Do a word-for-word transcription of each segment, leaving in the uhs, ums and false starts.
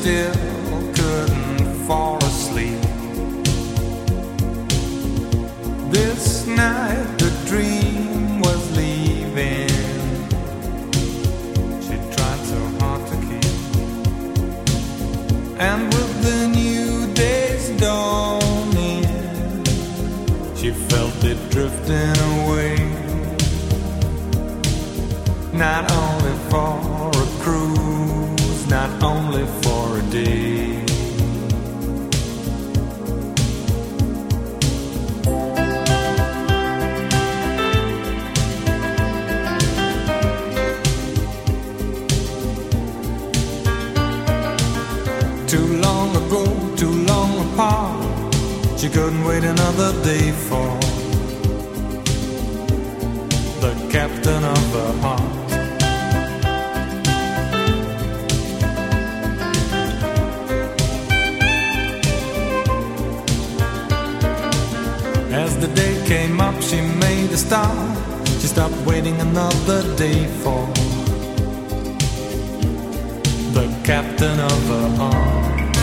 still couldn't fall asleep. This night the dream was leaving. She tried so hard to keep. And with the new day's dawning, she felt it drifting away. Not only for a cruise, not only for a day. Too long ago, too long apart, she couldn't wait another day for the captain of her heart. As the day came up, she made a start. She stopped waiting another day for the captain of her heart.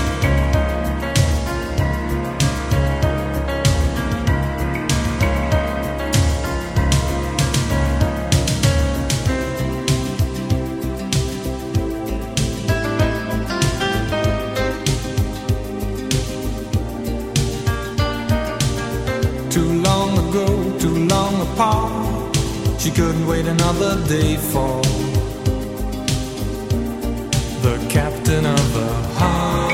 Too long ago, too long apart, she couldn't wait another day for the captain of her heart.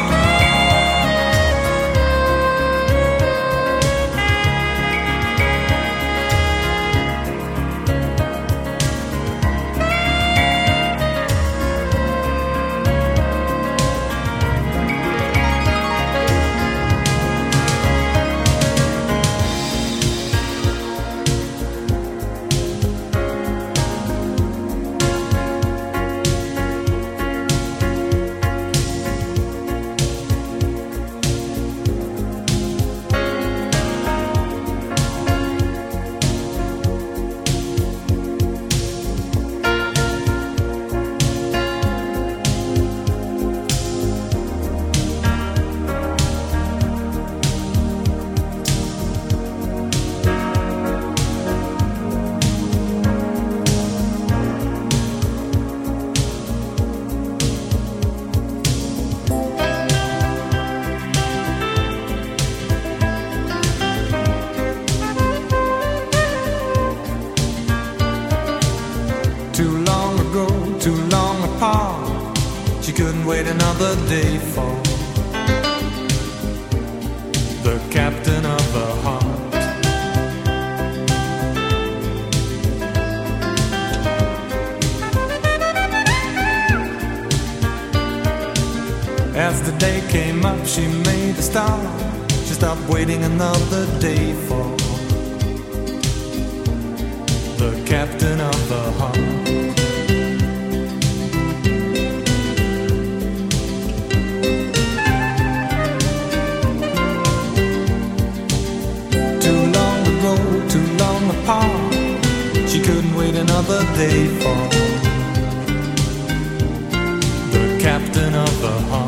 Too long ago, too long apart, she couldn't wait another day for the captain of her heart. As the day came up, she made a start. She stopped waiting another day for the captain of her heart. Too long ago, too long apart, she couldn't wait another day for the captain of her heart.